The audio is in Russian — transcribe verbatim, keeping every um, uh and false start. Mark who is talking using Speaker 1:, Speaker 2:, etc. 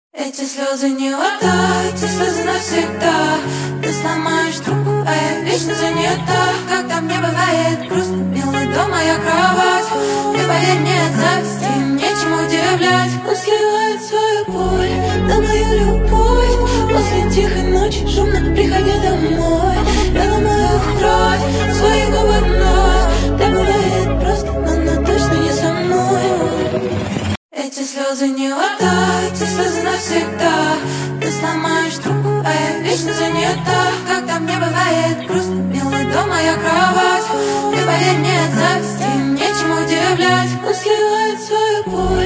Speaker 1: Эти слезы не вода, эти слезы навсегда. Ты сломаешь трубку, а я вечно занята. Когда мне бывает грустно, милый дом, моя кровать. И поверь, нет зависти, нечем удивлять. Он сливает свою боль, да мою любовь. После тихой ночи шумно приходя домой, я ломаю в кровь свои губы вновь. Да бывает просто, но она точно не со мной. Эти слезы не вода, эти слезы навсегда. Ты сломаешь трубку, а я вечно занята. Когда мне бывает грустно, милый дом, моя кровать. И поверь, нет зависти, нечем удивлять. Он сливает свою боль.